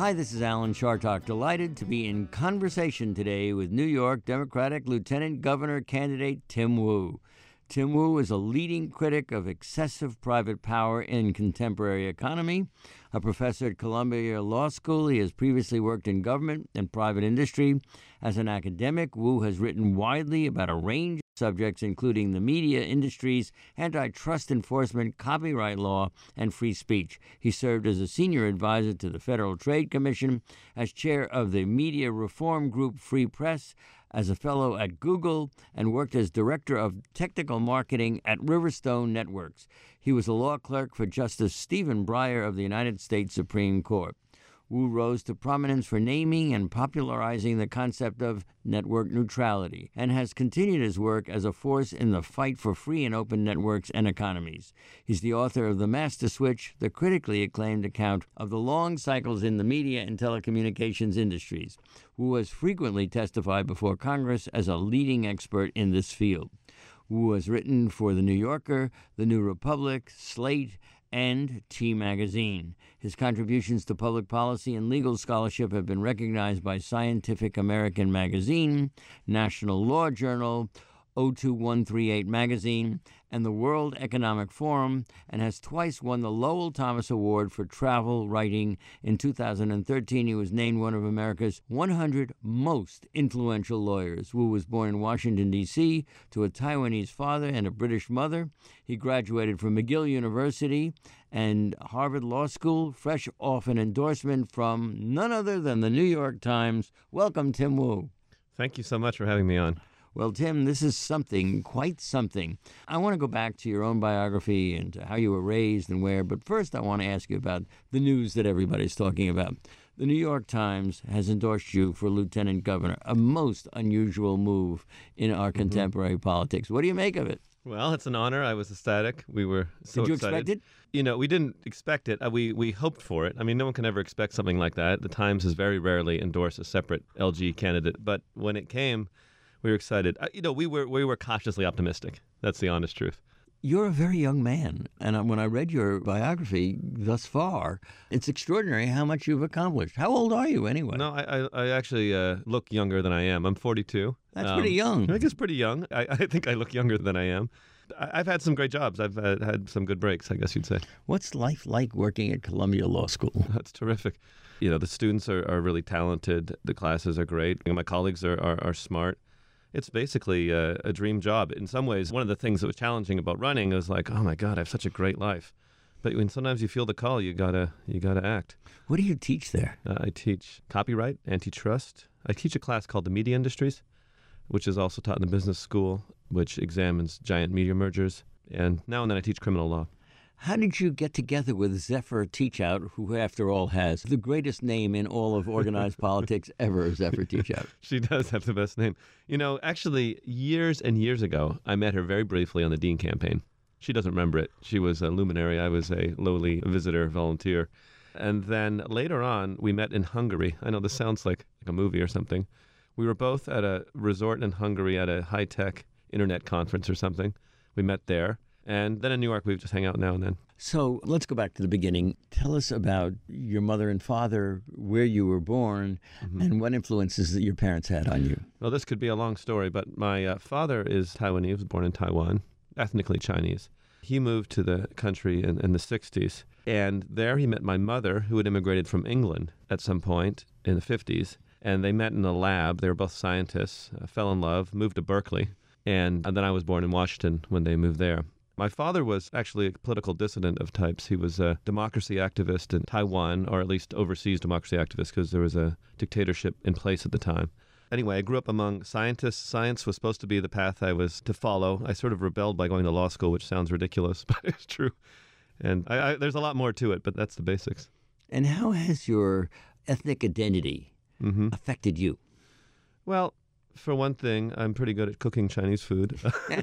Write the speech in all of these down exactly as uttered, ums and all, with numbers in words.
Hi, this is Alan Chartock, delighted to be in conversation today with New York Democratic Lieutenant Governor candidate Tim Wu. Tim Wu is a leading critic of excessive private power in contemporary economy. A professor at Columbia Law School, he has previously worked in government and private industry. As an academic, Wu has written widely about a range of subjects, including the media industries, antitrust enforcement, copyright law, and free speech. He served as a senior advisor to the Federal Trade Commission, as chair of the media reform group Free Press, as a fellow at Google, and worked as director of technical marketing at Riverstone Networks. He was a law clerk for Justice Stephen Breyer of the United States Supreme Court. Wu rose to prominence for naming and popularizing the concept of network neutrality, and has continued his work as a force in the fight for free and open networks and economies. He's the author of The Master Switch, the critically acclaimed account of the long cycles in the media and telecommunications industries. Wu has frequently testified before Congress as a leading expert in this field. Wu has written for The New Yorker, The New Republic, Slate, and T Magazine. His contributions to public policy and legal scholarship have been recognized by Scientific American Magazine, National Law Journal, oh two one three eight Magazine, and the World Economic Forum, and has twice won the Lowell Thomas Award for travel writing. In two thousand thirteen, he was named one of America's one hundred most influential lawyers. Wu was born in Washington, D C, to a Taiwanese father and a British mother. He graduated from McGill University and Harvard Law School, fresh off an endorsement from none other than the New York Times. Welcome, Tim Wu. Thank you so much for having me on. Well, Tim, this is something, quite something. I want to go back to your own biography and to how you were raised and where, but first I want to ask you about the news that everybody's talking about. The New York Times has endorsed you for lieutenant governor, a most unusual move in our mm-hmm. contemporary politics. What do you make of it? Well, it's an honor. I was ecstatic. We were so excited. Did you excited. expect it? You know, we didn't expect it. Uh, we we hoped for it. I mean, no one can ever expect something like that. The Times has very rarely endorsed a separate L G candidate, but when it came, we were excited. Uh, you know, we were we were cautiously optimistic. That's the honest truth. You're a very young man, and when I read your biography thus far, it's extraordinary how much you've accomplished. How old are you anyway? No, I I, I actually uh, look younger than I am. I'm forty-two. That's um, pretty young. I think it's pretty young. I, I think I look younger than I am. I, I've had some great jobs. I've had, had some good breaks, I guess you'd say. What's life like working at Columbia Law School? That's terrific. You know, the students are, are really talented. The classes are great. You know, my colleagues are, are, are smart. It's basically a, a dream job. In some ways, one of the things that was challenging about running is like, oh my God, I have such a great life. But when sometimes you feel the call, you gotta you gotta act. What do you teach there? Uh, I teach copyright, antitrust. I teach a class called the Media Industries, which is also taught in the business school, which examines giant media mergers. And now and then I teach criminal law. How did you get together with Zephyr Teachout, who, after all, has the greatest name in all of organized politics ever, Zephyr Teachout? She does have the best name. You know, actually, years and years ago, I met her very briefly on the Dean campaign. She doesn't remember it. She was a luminary. I was a lowly visitor, volunteer. And then later on, we met in Hungary. I know this sounds like, like a movie or something. We were both at a resort in Hungary at a high-tech internet conference or something. We met there. And then in New York, we just hang out now and then. So let's go back to the beginning. Tell us about your mother and father, where you were born, mm-hmm. and what influences that your parents had on you. Well, this could be a long story, but my uh, father is Taiwanese. He was born in Taiwan, ethnically Chinese. He moved to the country in, in the sixties, and there he met my mother, who had immigrated from England at some point in the fifties, and they met in a lab. They were both scientists, uh, fell in love, moved to Berkeley, and, and then I was born in Washington when they moved there. My father was actually a political dissident of types. He was a democracy activist in Taiwan, or at least overseas democracy activist, because there was a dictatorship in place at the time. Anyway, I grew up among scientists. Science was supposed to be the path I was to follow. I sort of rebelled by going to law school, which sounds ridiculous, but it's true. And I, I, there's a lot more to it, but that's the basics. And how has your ethnic identity mm-hmm. affected you? Well, for one thing, I'm pretty good at cooking Chinese food.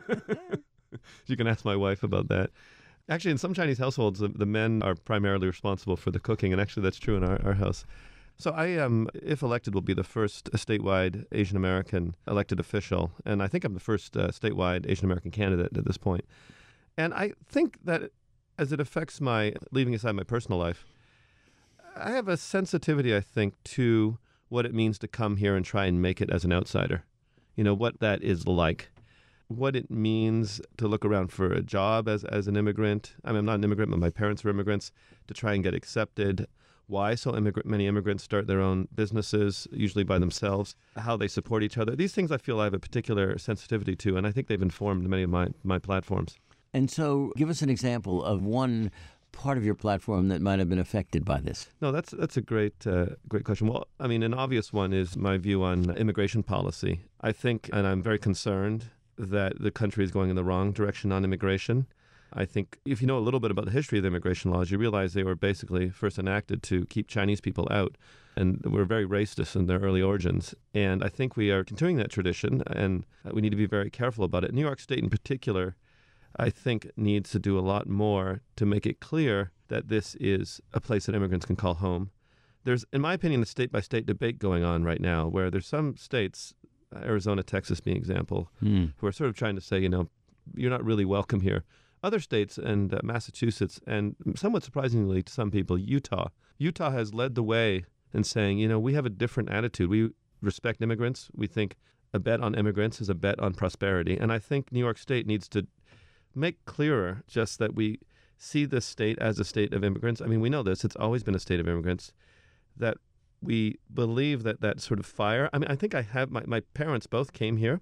You can ask my wife about that. Actually, in some Chinese households, the, the men are primarily responsible for the cooking, and actually that's true in our, our house. So I, um, if elected, will be the first statewide Asian American elected official, and I think I'm the first uh, statewide Asian American candidate at this point. And I think that as it affects my, leaving aside my personal life, I have a sensitivity, I think, to what it means to come here and try and make it as an outsider. You know, what that is like. What it means to look around for a job as, as an immigrant. I mean, I'm not an immigrant, but my parents were immigrants, to try and get accepted. Why so immigrant, many immigrants start their own businesses, usually by themselves, how they support each other. These things I feel I have a particular sensitivity to, and I think they've informed many of my, my platforms. And so give us an example of one part of your platform that might have been affected by this. No, that's that's a great uh, great question. Well, I mean, an obvious one is my view on immigration policy. I think, and I'm very concerned, that the country is going in the wrong direction on immigration. I think if you know a little bit about the history of the immigration laws, you realize they were basically first enacted to keep Chinese people out, and were very racist in their early origins. And I think we are continuing that tradition, and we need to be very careful about it. New York State in particular, I think, needs to do a lot more to make it clear that this is a place that immigrants can call home. There's, in my opinion, a state-by-state debate going on right now where there's some states, Arizona, Texas being example, Hmm. who are sort of trying to say, you know, you're not really welcome here. Other states and uh, Massachusetts, and somewhat surprisingly to some people, Utah. Utah has led the way in saying, you know, we have a different attitude. We respect immigrants. We think a bet on immigrants is a bet on prosperity. And I think New York State needs to make clearer just that we see this state as a state of immigrants. I mean, we know this. It's always been a state of immigrants. That we believe that that sort of fire. I mean, I think I have, my, my parents both came here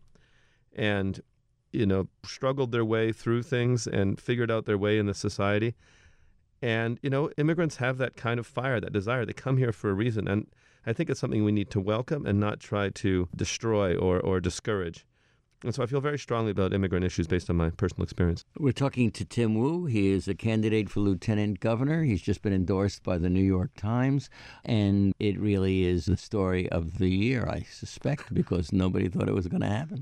and, you know, struggled their way through things and figured out their way in the society. And, you know, immigrants have that kind of fire, that desire. They come here for a reason. And I think it's something we need to welcome and not try to destroy or, or discourage. And so I feel very strongly about immigrant issues based on my personal experience. We're talking to Tim Wu. He is a candidate for lieutenant governor. He's just been endorsed by the New York Times, and it really is the story of the year, I suspect, because nobody thought it was going to happen.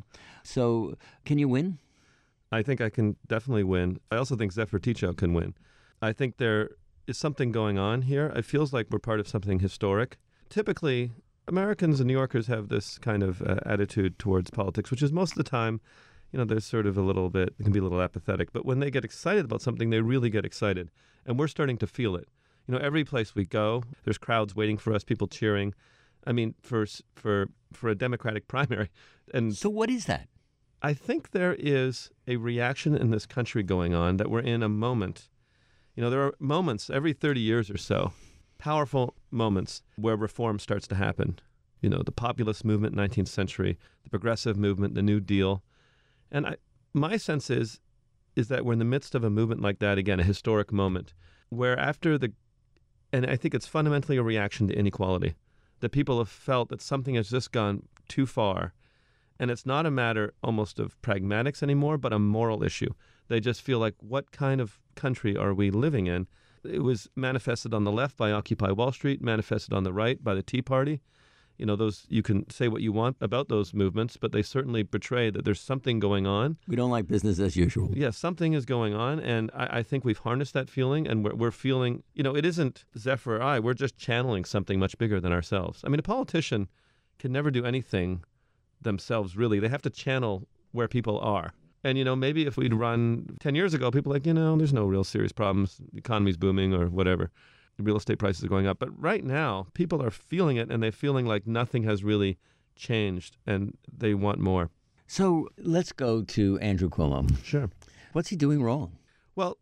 So can you win? I think I can definitely win. I also think Zephyr Teachout can win. I think there is something going on here. It feels like we're part of something historic. Typically, Americans and New Yorkers have this kind of uh, attitude towards politics, which is most of the time, you know, there's sort of a little bit, it can be a little apathetic. But when they get excited about something, they really get excited. And we're starting to feel it. You know, every place we go, there's crowds waiting for us, people cheering. I mean, for for for a Democratic primary. And So what is that? I think there is a reaction in this country going on that we're in a moment. You know, there are moments every thirty years or so, powerful moments where reform starts to happen. You know, the populist movement in the nineteenth century, the progressive movement, the New Deal. And I, my sense is, is that we're in the midst of a movement like that, again, a historic moment, where after the, and I think it's fundamentally a reaction to inequality, that people have felt that something has just gone too far. And it's not a matter almost of pragmatics anymore, but a moral issue. They just feel like, what kind of country are we living in? It was manifested on the left by Occupy Wall Street, manifested on the right by the Tea Party. You know, those, you can say what you want about those movements, but they certainly portray that there's something going on. We don't like business as usual. Yes, yeah, something is going on, and I, I think we've harnessed that feeling, and we're, we're feeling, you know, it isn't Zephyr or I, we're just channeling something much bigger than ourselves. I mean, a politician can never do anything themselves, really. They have to channel where people are. And, you know, maybe if we'd run ten years ago, people are like, you know, there's no real serious problems. The economy's booming or whatever. The real estate prices are going up. But right now, people are feeling it, and they're feeling like nothing has really changed, and they want more. So let's go to Andrew Cuomo. Sure. What's he doing wrong? Well,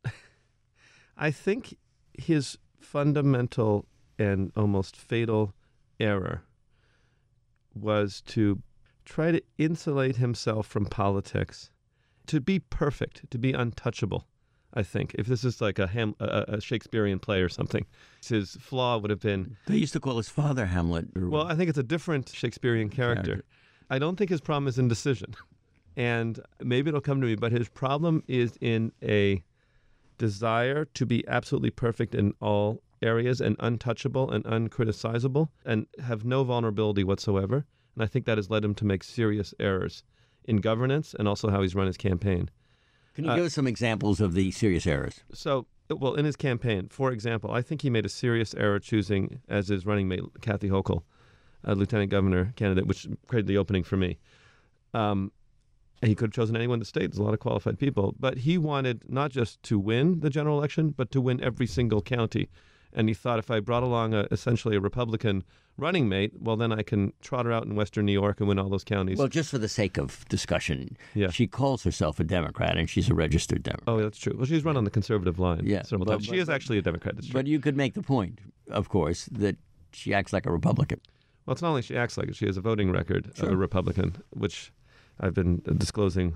I think his fundamental and almost fatal error was to try to insulate himself from politics, to be perfect, to be untouchable. I think if this is like a, Ham, a, a Shakespearean play or something, his flaw would have been. They used to call his father Hamlet. Or... Well, I think it's a different Shakespearean character. character. I don't think his problem is indecision, and maybe it'll come to me. But his problem is in a desire to be absolutely perfect in all areas and untouchable and uncriticizable and have no vulnerability whatsoever. And I think that has led him to make serious errors in governance and also how he's run his campaign. Can you uh, give us some examples of the serious errors? So, well, in his campaign, for example, I think he made a serious error choosing as his running mate Kathy Hochul, a lieutenant governor candidate, which created the opening for me. Um, he could have chosen anyone in the state. There's a lot of qualified people. But he wanted not just to win the general election, but to win every single county. And he thought if I brought along a, essentially a Republican running mate, well, then I can trot her out in western New York and win all those counties. Well, just for the sake of discussion, yeah. she calls herself a Democrat, and she's a registered Democrat. Oh, that's true. Well, she's run on the conservative line yeah, several but, times. She but, is actually a Democrat. That's true. But you could make the point, of course, that she acts like a Republican. Well, it's not only she acts like it, she has a voting record Sure. of a Republican, which I've been disclosing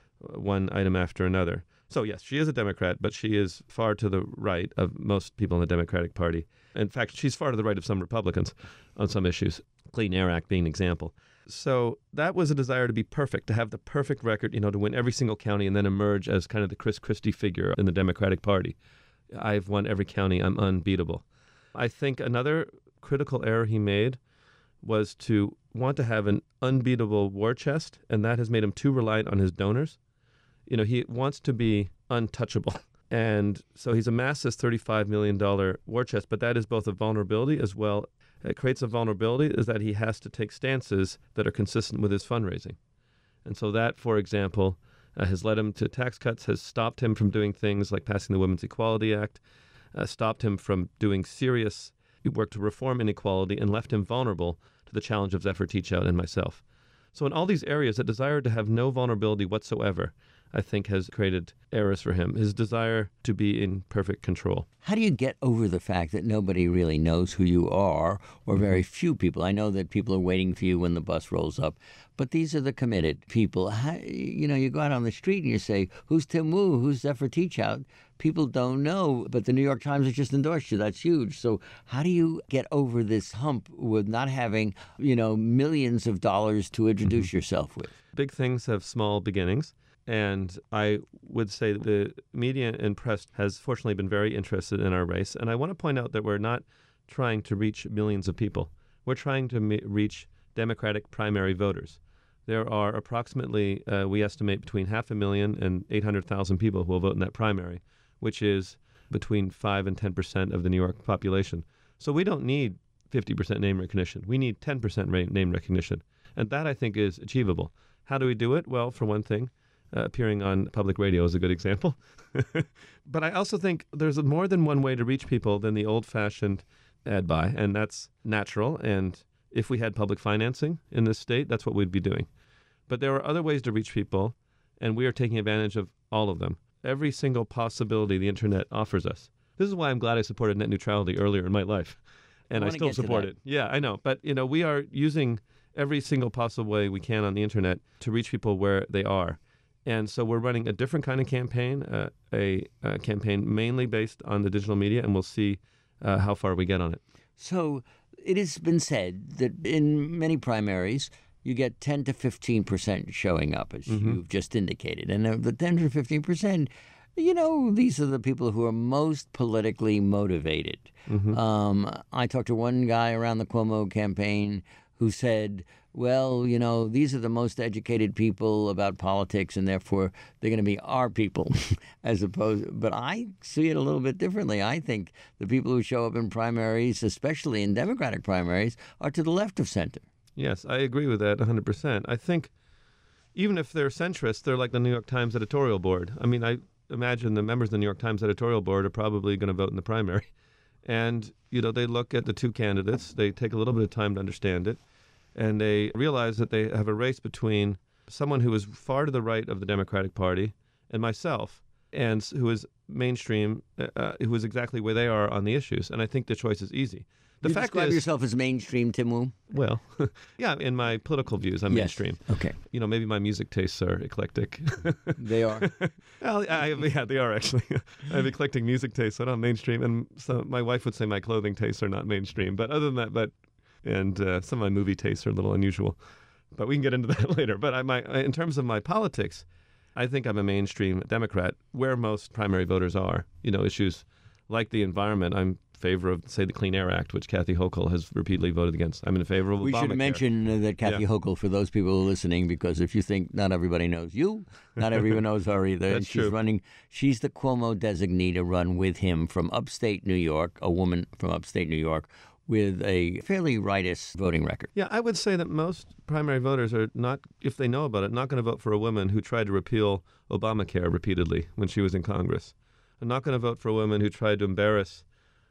one item after another. So, yes, she is a Democrat, but she is far to the right of most people in the Democratic Party. In fact, she's far to the right of some Republicans on some issues, Clean Air Act being an example. So that was a desire to be perfect, to have the perfect record, you know, to win every single county and then emerge as kind of the Chris Christie figure in the Democratic Party. I've won every county. I'm unbeatable. I think another critical error he made was to want to have an unbeatable war chest, and that has made him too reliant on his donors. You know, he wants to be untouchable. And so he's amassed this thirty-five million dollars war chest, but that is both a vulnerability as well. It creates a vulnerability is that he has to take stances that are consistent with his fundraising. And so that, for example, uh, has led him to tax cuts, has stopped him from doing things like passing the Women's Equality Act, uh, stopped him from doing serious work to reform inequality, and left him vulnerable to the challenge of Zephyr Teachout and myself. So in all these areas, that desire to have no vulnerability whatsoever, I think, has created errors for him. His desire to be in perfect control. How do you get over the fact that nobody really knows who you are, or very few people? I know that people are waiting for you when the bus rolls up, but these are the committed people. How, you know, you go out on the street and you say, who's Tim Wu? Who's Zephyr Teachout? People don't know, but the New York Times has just endorsed you. That's huge. So how do you get over this hump with not having, you know, millions of dollars to introduce mm-hmm. yourself with? Big things have small beginnings. And I would say that the media and press has fortunately been very interested in our race. And I want to point out that we're not trying to reach millions of people. We're trying to me- reach Democratic primary voters. There are approximately, uh, we estimate, between half a million and eight hundred thousand people who will vote in that primary, which is between five and ten percent of the New York population. So we don't need fifty percent name recognition. We need ten percent name recognition. And that, I think, is achievable. How do we do it? Well, for one thing, Uh, appearing on public radio is a good example. But I also think there's more than one way to reach people than the old-fashioned ad buy, and that's natural. And if we had public financing in this state, that's what we'd be doing. But there are other ways to reach people, and we are taking advantage of all of them. Every single possibility the internet offers us. This is why I'm glad I supported net neutrality earlier in my life, and I, I still support it. Yeah, I know. But, you know, we are using every single possible way we can on the internet to reach people where they are. And so we're running a different kind of campaign, uh, a, a campaign mainly based on the digital media, and we'll see uh, how far we get on it. So it has been said that in many primaries, you get ten to fifteen percent showing up, as mm-hmm. you've just indicated. And of the ten to fifteen percent, you know, these are the people who are most politically motivated. Mm-hmm. Um, I talked to one guy around the Cuomo campaign who said, well, you know, these are the most educated people about politics, and therefore they're going to be our people, as opposed. But I see it a little bit differently. I think the people who show up in primaries, especially in Democratic primaries, are to the left of center. Yes, I agree with that one hundred percent. I think even if they're centrist, they're like the New York Times editorial board. I mean, I imagine the members of the New York Times editorial board are probably going to vote in the primary. And, you know, they look at the two candidates. They take a little bit of time to understand it. And they realize that they have a race between someone who is far to the right of the Democratic Party and myself, and who is mainstream, uh, who is exactly where they are on the issues. And I think the choice is easy. The you fact describe is, yourself as mainstream, Tim Wu? Well, yeah, in my political views, I'm yes. mainstream. Okay. You know, maybe my music tastes are eclectic. They are. Well, I, yeah, they are actually. I have eclectic music tastes, so I'm mainstream. And so my wife would say my clothing tastes are not mainstream. But other than that, but and uh, some of my movie tastes are a little unusual. But we can get into that later. But I, my, in terms of my politics, I think I'm a mainstream Democrat, where most primary voters are. You know, issues like the environment, I'm in favor of, say, the Clean Air Act, which Kathy Hochul has repeatedly voted against. I'm in favor of Obamacare. We should mention uh, that Kathy yeah. Hochul, for those people who are listening, because if you think not everybody knows you, not everyone knows her either. That's and she's true. running. She's the Cuomo designee to run with him from upstate New York, a woman from upstate New York, with a fairly rightist voting record. Yeah, I would say that most primary voters are not, if they know about it, not going to vote for a woman who tried to repeal Obamacare repeatedly when she was in Congress. They're not going to vote for a woman who tried to embarrass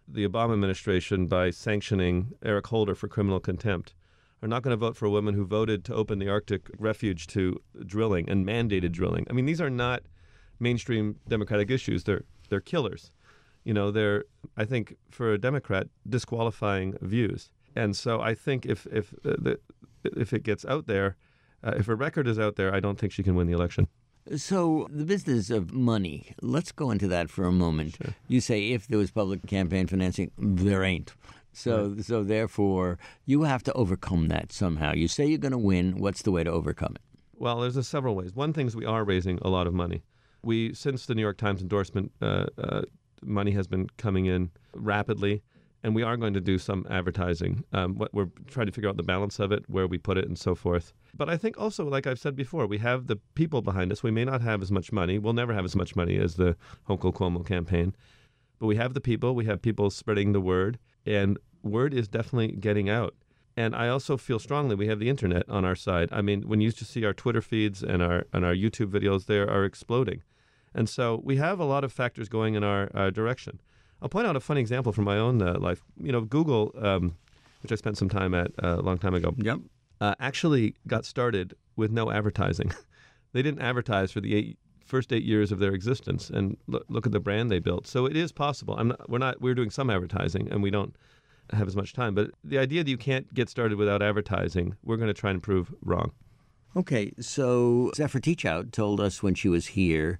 the Obama administration, by sanctioning Eric Holder for criminal contempt, are not going to vote for a woman who voted to open the Arctic refuge to drilling and mandated drilling. I mean, these are not mainstream Democratic issues. They're they're killers. You know, they're, I think, for a Democrat, disqualifying views. And so I think if if uh, the, if it gets out there, uh, if her record is out there, I don't think she can win the election. So the business of money, let's go into that for a moment. Sure. You say if there was public campaign financing, there ain't. So Right. so therefore, you have to overcome that somehow. You say you're going to win. What's the way to overcome it? Well, there's a several ways. One thing is we are raising a lot of money. We, since the New York Times endorsement, uh, uh, money has been coming in rapidly, and we are going to do some advertising. Um, what we're trying to figure out the balance of it, where we put it, and so forth. But I think also, like I've said before, we have the people behind us. We may not have as much money. We'll never have as much money as the Hochul Cuomo campaign. But we have the people. We have people spreading the word, and word is definitely getting out. And I also feel strongly we have the internet on our side. I mean, when you used to see our Twitter feeds and our and our YouTube videos, they are exploding. And so we have a lot of factors going in our uh, direction. I'll point out a funny example from my own uh, life. You know, Google, um, which I spent some time at uh, a long time ago, Yep. uh, actually got started with no advertising. They didn't advertise for the eight, first eight years of their existence, and look, look at the brand they built. So it is possible. I'm not, we're not. We're doing some advertising, and we don't have as much time. But the idea that you can't get started without advertising, we're going to try and prove wrong. Okay, so Zephyr Teachout told us when she was here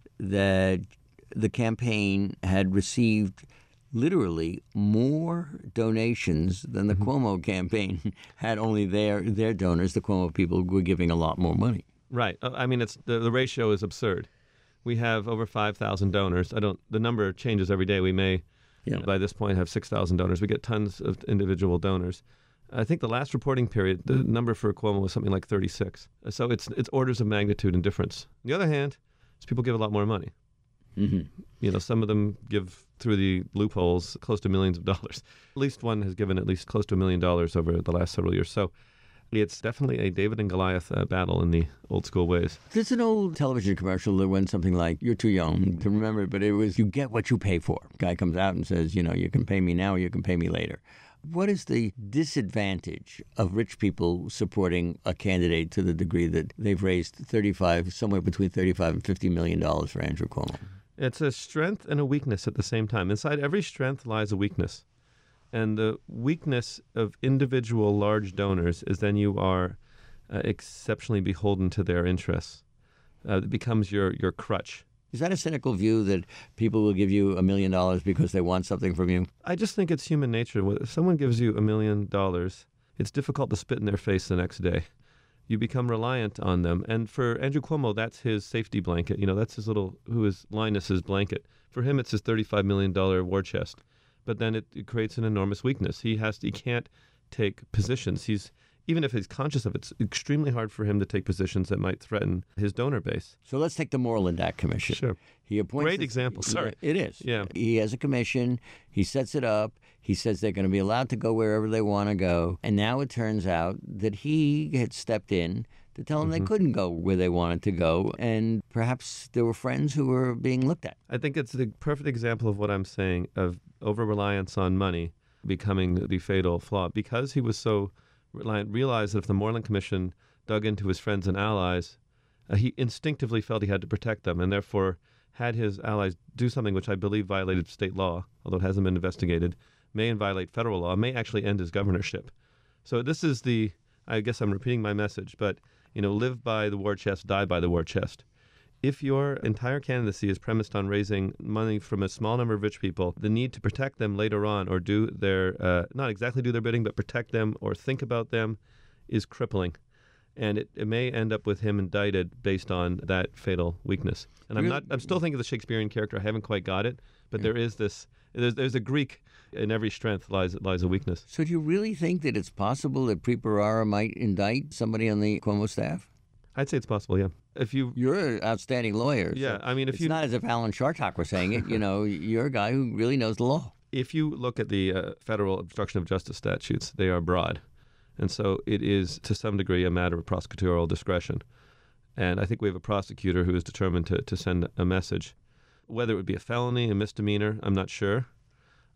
that the campaign had received literally more donations than the Mm-hmm. Cuomo campaign had. Only their their donors, the Cuomo people, were giving a lot more money. Right. Uh, I mean, it's the, the ratio is absurd. We have over five thousand donors. I don't. The number changes every day. We may, Yeah. by this point, have six thousand donors. We get tons of individual donors. I think the last reporting period, the number for Cuomo was something like thirty-six. So it's it's orders of magnitude in difference. On the other hand, is people give a lot more money. Mm-hmm. You know, some of them give through the loopholes close to millions of dollars. At least one has given at least close to a million dollars over the last several years. So it's definitely a David and Goliath uh, battle in the old school ways. There's an old television commercial that went something like, "You're too young to remember," but it was, "You get what you pay for." Guy comes out and says, you know, you can pay me now or you can pay me later. What is the disadvantage of rich people supporting a candidate to the degree that they've raised thirty-five, somewhere between thirty-five and fifty million dollars for Andrew Cuomo? It's a strength and a weakness at the same time. Inside every strength lies a weakness. And the weakness of individual large donors is then you are uh, exceptionally beholden to their interests. Uh, it becomes your, your crutch. Is that a cynical view that people will give you a million dollars because they want something from you? I just think it's human nature. If someone gives you a million dollars, it's difficult to spit in their face the next day. You become reliant on them. And for Andrew Cuomo, that's his safety blanket. You know, that's his little, who is Linus's blanket. For him, it's his thirty-five million dollars war chest. But then it, it creates an enormous weakness. He has to, he can't take positions. He's, even if he's conscious of it, it's extremely hard for him to take positions that might threaten his donor base. So let's take the Moreland Act Commission. Sure. He appoints Great the- example. Sorry. It is. Yeah. He has a commission. He sets it up. He says they're going to be allowed to go wherever they want to go. And now it turns out that he had stepped in to tell them Mm-hmm. they couldn't go where they wanted to go. And perhaps there were friends who were being looked at. I think it's the perfect example of what I'm saying, of over-reliance on money becoming the fatal flaw. Because he was so reliant, realized that if the Moreland Commission dug into his friends and allies, uh, he instinctively felt he had to protect them, and therefore had his allies do something which I believe violated state law, although it hasn't been investigated, may violate federal law, may actually end his governorship. So this is the, I guess I'm repeating my message, but, you know, live by the war chest, die by the war chest. If your entire candidacy is premised on raising money from a small number of rich people, the need to protect them later on or do their, uh, not exactly do their bidding, but protect them or think about them is crippling. And it, it may end up with him indicted based on that fatal weakness. And I'm Really? not, I'm still thinking of the Shakespearean character. I haven't quite got it, but there is this, there's, there's a Greek, in every strength lies, lies a weakness. So do you really think that it's possible that Preet Bharara might indict somebody on the Cuomo staff? I'd say it's possible, yeah. If you, You're an outstanding lawyer. yeah, so I mean, if it's you, not as if Alan Chartock were saying it. You know, you're a guy who really knows the law. if you look at the uh, federal obstruction of justice statutes, they are broad. And so it is, to some degree, a matter of prosecutorial discretion. And I think we have a prosecutor who is determined to, to send a message. Whether it would be a felony, a misdemeanor, I'm not sure.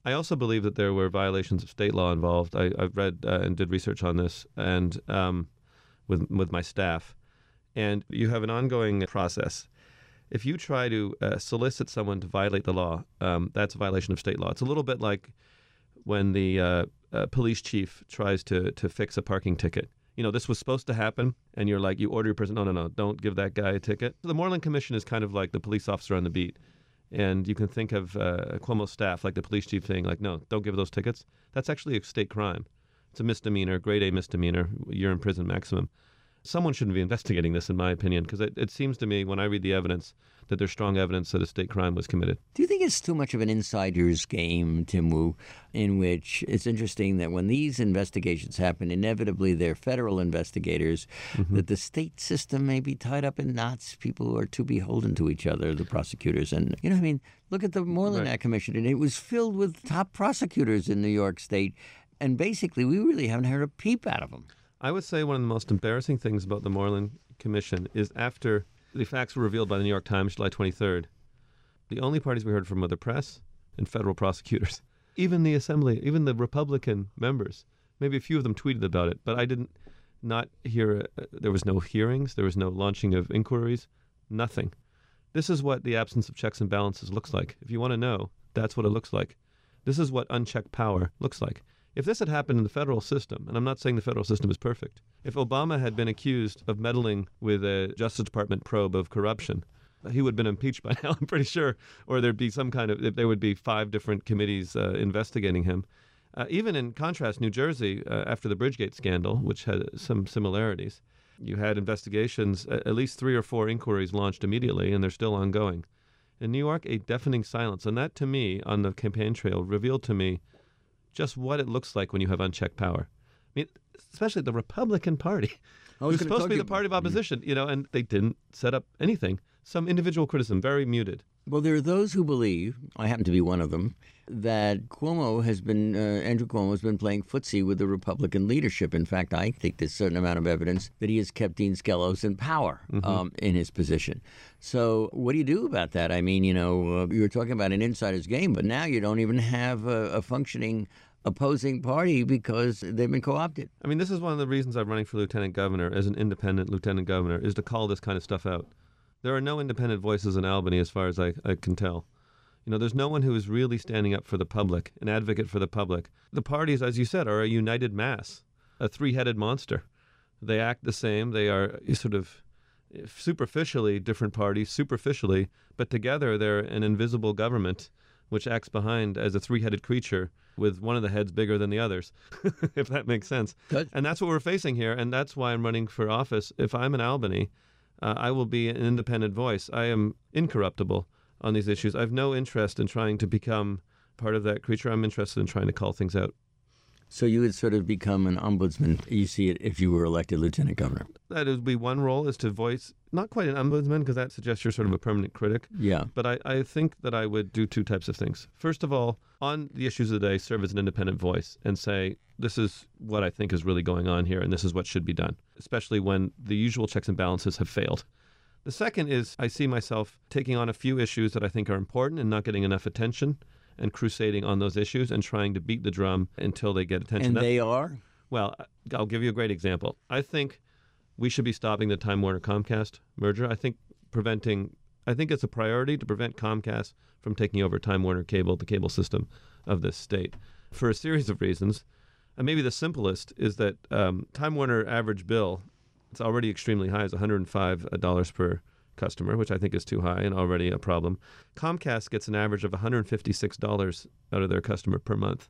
I also believe that there were violations of state law involved. I, I've read uh, and did research on this, and um, with with my staff. And you have an ongoing process. If you try to uh, solicit someone to violate the law, um, that's a violation of state law. It's a little bit like when the uh, uh, police chief tries to to fix a parking ticket. You know, this was supposed to happen, and you're like, you order your person, no, no, no, don't give that guy a ticket. The Moreland Commission is kind of like the police officer on the beat. And you can think of uh, Cuomo's staff, like the police chief, saying, like, no, don't give those tickets. That's actually a state crime. It's a misdemeanor, grade A misdemeanor, year in prison maximum. Someone shouldn't be investigating this, in my opinion, because it, it seems to me, when I read the evidence, that there's strong evidence that a state crime was committed. Do you think it's too much of an insider's game, Tim Wu, in which it's interesting that when these investigations happen, inevitably they're federal investigators, mm-hmm. that the state system may be tied up in knots, people who are too beholden to each other, the prosecutors. And, you know, I mean, look at the Moreland Right. Act Commission, and it was filled with top prosecutors in New York State, and basically we really haven't heard a peep out of them. I would say one of the most embarrassing things about the Moreland Commission is after the facts were revealed by the New York Times, July twenty-third, the only parties we heard from were the press and federal prosecutors. Even the Assembly, even the Republican members, maybe a few of them tweeted about it, but I didn't not hear, uh, there was no hearings, there was no launching of inquiries, nothing. This is what the absence of checks and balances looks like. If you want to know, that's what it looks like. This is what unchecked power looks like. If this had happened in the federal system, and I'm not saying the federal system is perfect, if Obama had been accused of meddling with a Justice Department probe of corruption, he would have been impeached by now, I'm pretty sure, or there'd be some kind of, there would be five different committees uh, investigating him. Uh, even in contrast, New Jersey, uh, after the Bridgegate scandal, which had some similarities, you had investigations, at least three or four inquiries launched immediately, and they're still ongoing. In New York, a deafening silence. And that, to me, on the campaign trail, revealed to me just what it looks like when you have unchecked power. I mean, especially the Republican Party. I was It's supposed to be you- the party of opposition, you know, and they didn't set up anything. Some individual criticism, very muted. Well, there are those who believe, I happen to be one of them, that Cuomo has been, uh, Andrew Cuomo has been playing footsie with the Republican leadership. In fact, I think there's a certain amount of evidence that he has kept Dean Skelos in power Mm-hmm. um, in his position. So what do you do about that? I mean, you know, uh, you were talking about an insider's game, but now you don't even have a, a functioning opposing party because they've been co-opted. I mean, this is one of the reasons I'm running for lieutenant governor as an independent lieutenant governor, is to call this kind of stuff out. There are no independent voices in Albany as far as I, I can tell. You know, there's no one who is really standing up for the public, an advocate for the public. The parties, as you said, are a united mass, a three-headed monster. They act the same. They are sort of superficially different parties, superficially, but together they're an invisible government which acts behind as a three-headed creature with one of the heads bigger than the others, if that makes sense. Good. And that's what we're facing here, and that's why I'm running for office. If I'm in Albany, uh, I will be an independent voice. I am incorruptible on these issues. I have no interest in trying to become part of that creature. I'm interested in trying to call things out. So you would sort of become an ombudsman, you see it, if you were elected lieutenant governor. That would be one role, is to voice, not quite an ombudsman, because that suggests you're sort of a permanent critic. Yeah. But I, I think that I would do two types of things. First of all, on the issues of the day, serve as an independent voice and say, this is what I think is really going on here, and this is what should be done, especially when the usual checks and balances have failed. The second is I see myself taking on a few issues that I think are important and not getting enough attention, and crusading on those issues and trying to beat the drum until they get attention. And That- they are? Well, I'll give you a great example. I think we should be stopping the Time Warner Comcast merger. I think preventing, I think it's a priority to prevent Comcast from taking over Time Warner Cable, the cable system of this state, for a series of reasons. And maybe the simplest is that um, Time Warner average bill, it's already extremely high, is one hundred five dollars per customer, which I think is too high and already a problem. Comcast gets an average of one hundred fifty-six dollars out of their customer per month.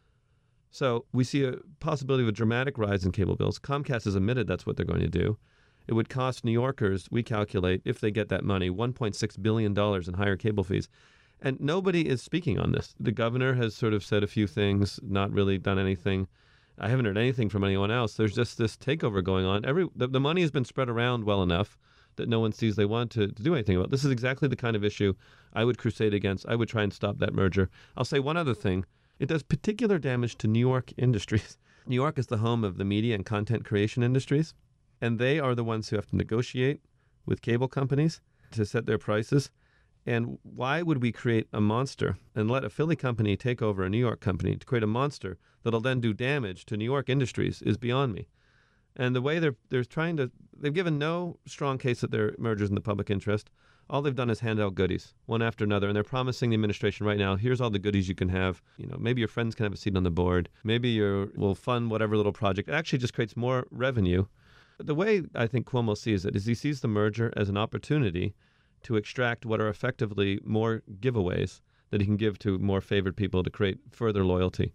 So we see a possibility of a dramatic rise in cable bills. Comcast has admitted that's what they're going to do. It would cost New Yorkers, we calculate, if they get that money, one point six billion dollars in higher cable fees. And nobody is speaking on this. The governor has sort of said a few things, not really done anything. I haven't heard anything from anyone else. There's just this takeover going on. Every the, the money has been spread around well enough that no one sees they want to, to do anything about. This is exactly the kind of issue I would crusade against. I would try and stop that merger. I'll say one other thing. It does particular damage to New York industries. New York is the home of the media and content creation industries, and they are the ones who have to negotiate with cable companies to set their prices. And why would we create a monster and let a Philly company take over a New York company to create a monster that'll then do damage to New York industries is beyond me. And the way they're they're trying to, they've given no strong case that their mergers in the public interest. All they've done is hand out goodies, one after another, and they're promising the administration right now, here's all the goodies you can have. You know, maybe your friends can have a seat on the board. Maybe you will fund whatever little project. It actually just creates more revenue. But the way I think Cuomo sees it is he sees the merger as an opportunity to extract what are effectively more giveaways that he can give to more favored people to create further loyalty.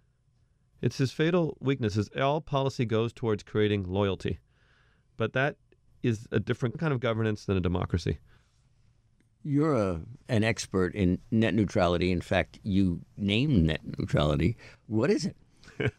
It's his fatal weakness is all policy goes towards creating loyalty. But that is a different kind of governance than a democracy. You're a, an expert in net neutrality. In fact, you named net neutrality. What is it?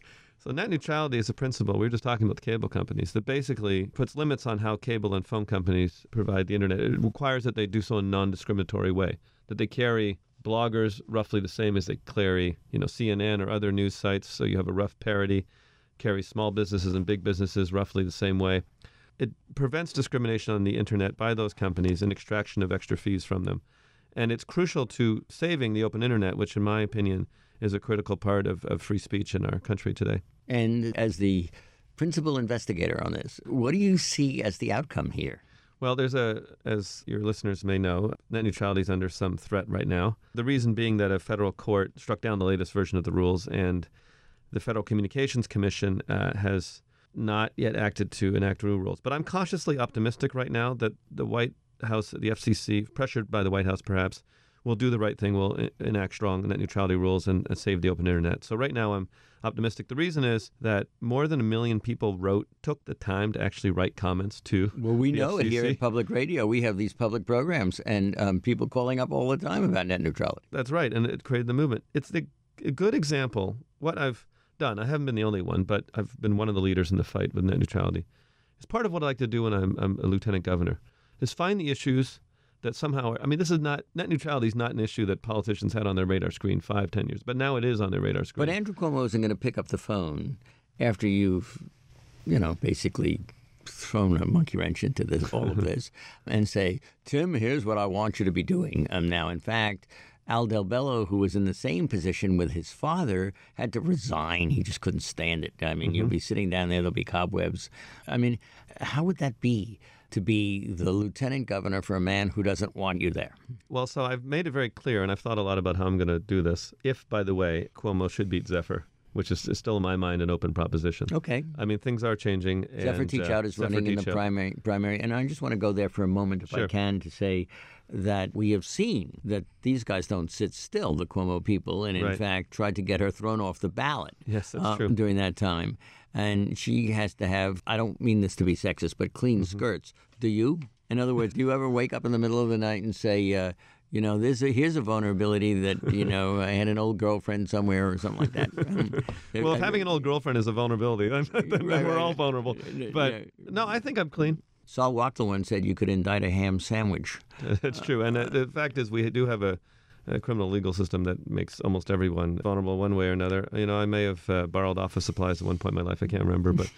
So net neutrality is a principle, we were just talking about the cable companies, that basically puts limits on how cable and phone companies provide the internet. It requires that they do so in a non-discriminatory way, that they carry bloggers roughly the same as they carry, you know, C N N or other news sites, so you have a rough parity, carry small businesses and big businesses roughly the same way. It prevents discrimination on the internet by those companies and extraction of extra fees from them. And it's crucial to saving the open internet, which in my opinion is a critical part of, of free speech in our country today. And as the principal investigator on this, what do you see as the outcome here? Well, there's a, as your listeners may know, net neutrality is under some threat right now. The reason being that a federal court struck down the latest version of the rules, and the Federal Communications Commission uh, has not yet acted to enact new rules. But I'm cautiously optimistic right now that the White House, the F C C, pressured by the White House perhaps, will do the right thing, will enact strong net neutrality rules and, and save the open internet. So right now I'm optimistic. The reason is that more than a million people wrote, took the time to actually write comments to Well, we the know F C C. it here at Public Radio. We have these public programs and um, people calling up all the time about net neutrality. That's right, and it created the movement. It's the, a good example. What I've done, I haven't been the only one, but I've been one of the leaders in the fight with net neutrality. It's part of what I like to do when I'm, I'm a lieutenant governor, is find the issues that somehow, I mean, this is not, net neutrality is not an issue that politicians had on their radar screen five, ten years, but now it is on their radar screen. But Andrew Cuomo isn't going to pick up the phone after you've, you know, basically thrown a monkey wrench into this, all of this, and say, Tim, here's what I want you to be doing um, now. In fact, Al Del Bello, who was in the same position with his father, had to resign. He just couldn't stand it. I mean, mm-hmm. You'll be sitting down there, there'll be cobwebs. I mean, how would that be to be the lieutenant governor for a man who doesn't want you there? Well, so I've made it very clear, and I've thought a lot about how I'm going to do this, if, by the way, Cuomo should beat Zephyr, which is, is still in my mind an open proposition. Okay. I mean, things are changing. Zephyr and, Teachout uh, is Zephyr running in the Teachout. primary, primary, and I just want to go there for a moment, if Sure. I can, to say that we have seen that these guys don't sit still, the Cuomo people, and in Right. fact tried to get her thrown off the ballot. Yes, that's uh, true. During that time. And she has to have, I don't mean this to be sexist, but clean Mm-hmm. skirts. Do you? In other words, do you ever wake up in the middle of the night and say, uh, you know, there's a, here's a vulnerability that, you know, I had an old girlfriend somewhere or something like that. Um, Well, if having an old girlfriend is a vulnerability, then, then Right, we're right. all vulnerable. But Yeah. no, I think I'm clean. Saul Wachtell once said you could indict a ham sandwich. That's true. And uh, the fact is, we do have a, a criminal legal system that makes almost everyone vulnerable one way or another. You know, I may have uh, borrowed office supplies at one point in my life. I can't remember, but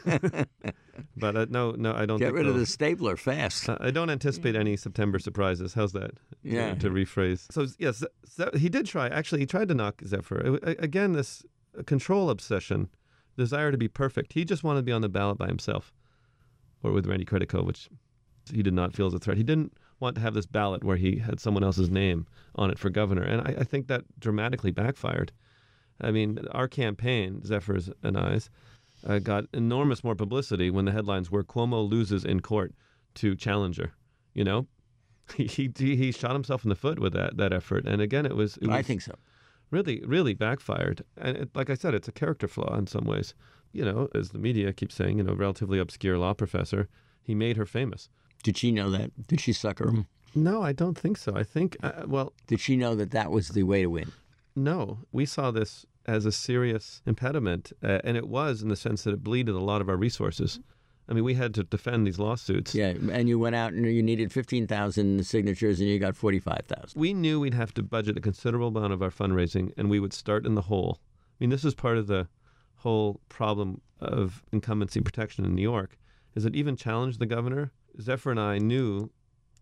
but uh, no, no, I don't. Get think rid of they'll- the stapler fast. Uh, I don't anticipate any September surprises. How's that? Yeah. To, to rephrase. So yes, Ze- he did try. Actually, he tried to knock Zephyr. A- Again, this control obsession, desire to be perfect. He just wanted to be on the ballot by himself, or with Randy Credico, which he did not feel as a threat. He didn't want to have this ballot where he had someone else's name on it for governor, and I, I think that dramatically backfired. I mean, our campaign, Zephyr's and I's, uh, got enormous more publicity when the headlines were Cuomo loses in court to challenger. You know, he he, he shot himself in the foot with that, that effort. And again, it was, it was I think so. really, really backfired. And it, like I said, it's a character flaw in some ways. You know, as the media keeps saying, you know, relatively obscure law professor, he made her famous. Did she know that? Did she sucker him? No, I don't think so. I think, uh, well, Did she know that that was the way to win? no, we saw this as a serious impediment, uh, and it was in the sense that it bleeded a lot of our resources. I mean, we had to defend these lawsuits. Yeah, and you went out and you needed fifteen thousand signatures and you got forty-five thousand. We knew we'd have to budget a considerable amount of our fundraising, and we would start in the hole. I mean, this is part of the whole problem of incumbency protection in New York, is that even challenged the governor, Zephyr and I knew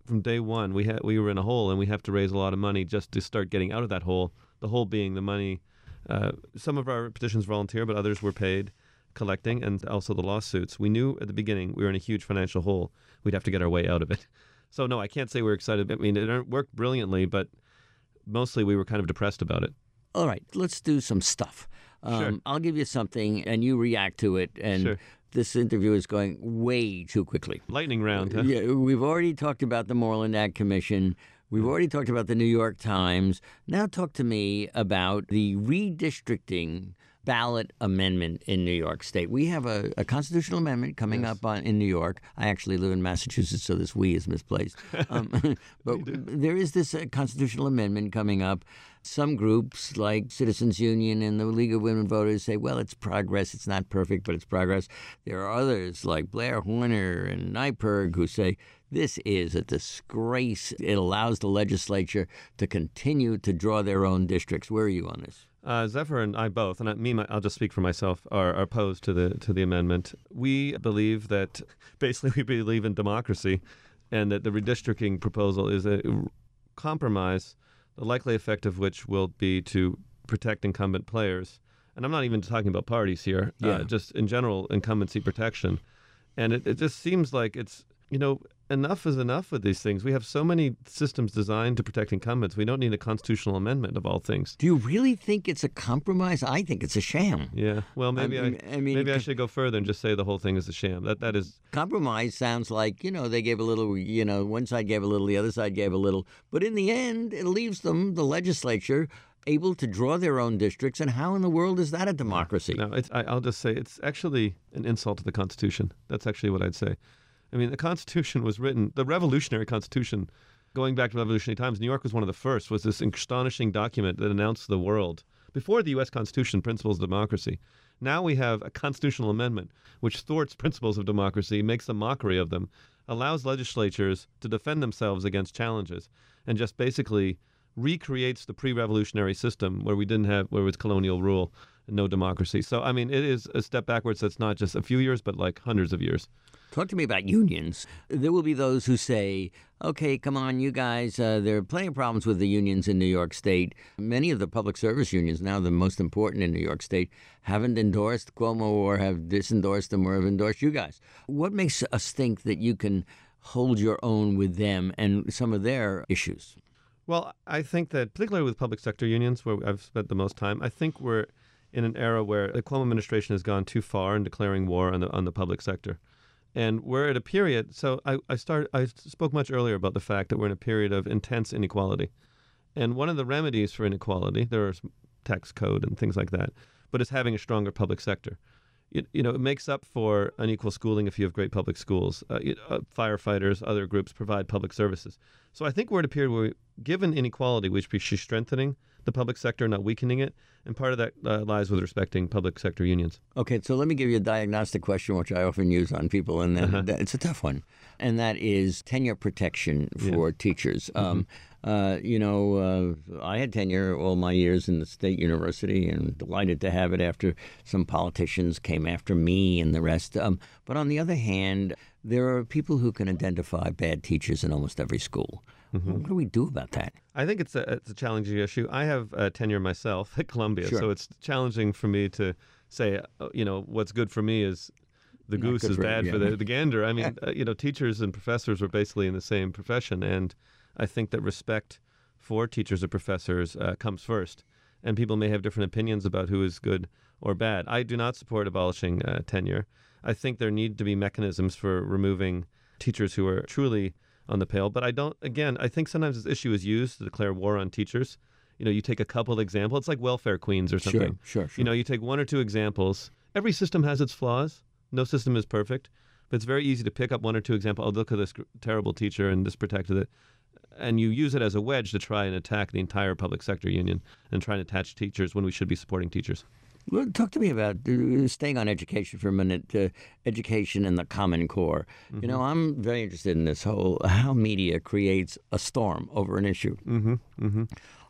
from day one, we had we were in a hole, and we have to raise a lot of money just to start getting out of that hole. The hole being the money. Uh, some of our petitions volunteer, but others were paid collecting, and also the lawsuits. We knew at the beginning we were in a huge financial hole. We'd have to get our way out of it. So no, I can't say we're excited. I mean, it worked brilliantly, but mostly we were kind of depressed about it. All right, let's do some stuff. Um, Sure. I'll give you something, and you react to it. And Sure. this interview is going way too quickly. Lightning round, huh? Yeah, we've already talked about the Moreland Act Commission. We've already talked about the New York Times. Now talk to me about the redistricting ballot amendment in New York State. We have a, a constitutional amendment coming Yes. up on, in New York. I actually live in Massachusetts, so this "we" is misplaced. Um, but there is this uh, constitutional amendment coming up. Some groups, like Citizens Union and the League of Women Voters, say, well, it's progress. It's not perfect, but it's progress. There are others, like Blair Horner and Nyberg, who say, this is a disgrace. It allows the legislature to continue to draw their own districts. Where are you on this? Uh, Zephyr and I both, and I, me, my, I'll just speak for myself, are, are opposed to the to the amendment. We believe that basically we believe in democracy, and that the redistricting proposal is a compromise, the likely effect of which will be to protect incumbent players. And I'm not even talking about parties here, Yeah. uh, just in general incumbency protection. And it, it just seems like it's, you know, enough is enough with these things. We have so many systems designed to protect incumbents. We don't need a constitutional amendment of all things. Do you really think it's a compromise? I think it's a sham. Yeah. Well, maybe I, I mean- I mean, maybe I c- should go further and just say the whole thing is a sham. That that is Compromise sounds like, you know, they gave a little, you know, one side gave a little, the other side gave a little. But in the end, it leaves them, the legislature, able to draw their own districts. And how in the world is that a democracy? no. It's I, I'll just say it's actually an insult to the Constitution. That's actually what I'd say. I mean, the Constitution was written, the revolutionary Constitution, going back to revolutionary times. New York was one of the first. Was this astonishing document that announced to the world before the U S Constitution principles of democracy. Now we have a constitutional amendment which thwarts principles of democracy, makes a mockery of them, allows legislatures to defend themselves against challenges, and just basically recreates the pre-revolutionary system where we didn't have, where it was colonial rule and no democracy. So, I mean, it is a step backwards that's not just a few years, but like hundreds of years. Talk to me about unions. There will be those who say, okay, come on, you guys, uh, there are plenty of problems with the unions in New York State. Many of the public service unions, now the most important in New York State, haven't endorsed Cuomo or have disendorsed them or have endorsed you guys. What makes us think that you can hold your own with them and some of their issues? Well, I think that particularly with public sector unions, where I've spent the most time, I think we're in an era where the Cuomo administration has gone too far in declaring war on the on the public sector. And we're at a period, so I, I started, I spoke much earlier about the fact that we're in a period of intense inequality. And one of the remedies for inequality, there are tax code and things like that, but it's having a stronger public sector. It, you know, it makes up for unequal schooling if you have great public schools. Uh, you, uh, firefighters, other groups provide public services. So I think we're at a period where, we, given inequality, we should be strengthening the public sector, not weakening it. And part of that uh, lies with respecting public sector unions. Okay, so let me give you a diagnostic question, which I often use on people, and then Uh-huh. that- it's a tough one, and that is tenure protection for teachers. Um, uh, you know, uh, I had tenure all my years in the state university, and delighted to have it after some politicians came after me and the rest. Um, but on the other hand, there are people who can identify bad teachers in almost every school. What do we do about that? I think it's a it's a challenging issue. I have uh, tenure myself at Columbia, Sure. so it's challenging for me to say, uh, you know, what's good for me is the Not goose good is for- bad yeah. for the, the gander. I mean, uh, you know, teachers and professors were basically in the same profession, and I think that respect for teachers and professors uh, comes first. And people may have different opinions about who is good or bad. I do not support abolishing uh, tenure. I think there need to be mechanisms for removing teachers who are truly on the pale. But I don't, again, I think sometimes this issue is used to declare war on teachers. You know, you take a couple of examples. It's like welfare queens or something. Sure, sure, sure. You know, you take one or two examples. Every system has its flaws. No system is perfect. But it's very easy to pick up one or two examples. Oh, look at this gr- terrible teacher and this protected it. And you use it as a wedge to try and attack the entire public sector union and try and attach teachers when we should be supporting teachers. Well, talk to me about uh, staying on education for a minute. Uh, education and the Common Core. You know, I'm very interested in this whole how media creates a storm over an issue. Mm-hmm. Mm-hmm.